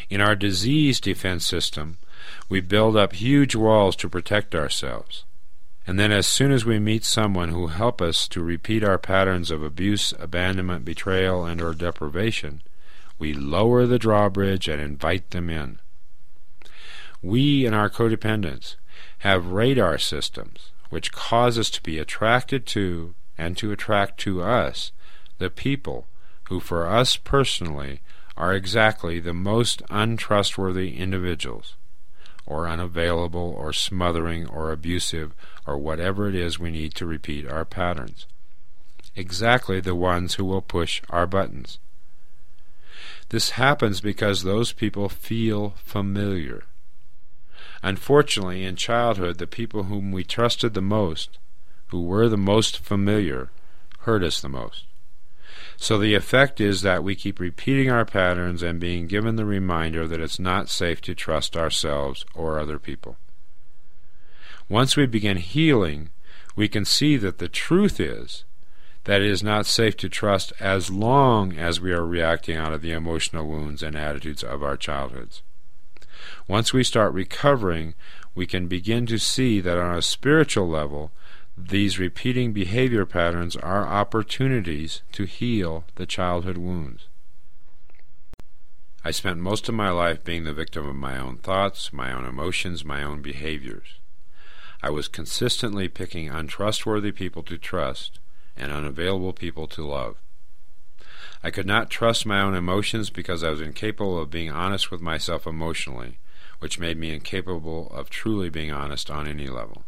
In our disease defense system, we build up huge walls to protect ourselves. And then as soon as we meet someone who helps us to repeat our patterns of abuse, abandonment, betrayal, and or deprivation, we lower the drawbridge and invite them in. We in our codependence have radar systems which cause us to be attracted to and to attract to us the people who for us personally are exactly the most untrustworthy individuals, or unavailable, or smothering, or abusive, or whatever it is we need to repeat our patterns. Exactly the ones who will push our buttons. This happens because those people feel familiar. Unfortunately, in childhood, the people whom we trusted the most, who were the most familiar, hurt us the most. So the effect is that we keep repeating our patterns and being given the reminder that it's not safe to trust ourselves or other people. Once we begin healing, we can see that the truth is that it is not safe to trust as long as we are reacting out of the emotional wounds and attitudes of our childhoods. Once we start recovering, we can begin to see that on a spiritual level, these repeating behavior patterns are opportunities to heal the childhood wounds. I spent most of my life being the victim of my own thoughts, my own emotions, my own behaviors. I was consistently picking untrustworthy people to trust and unavailable people to love. I could not trust my own emotions because I was incapable of being honest with myself emotionally, which made me incapable of truly being honest on any level.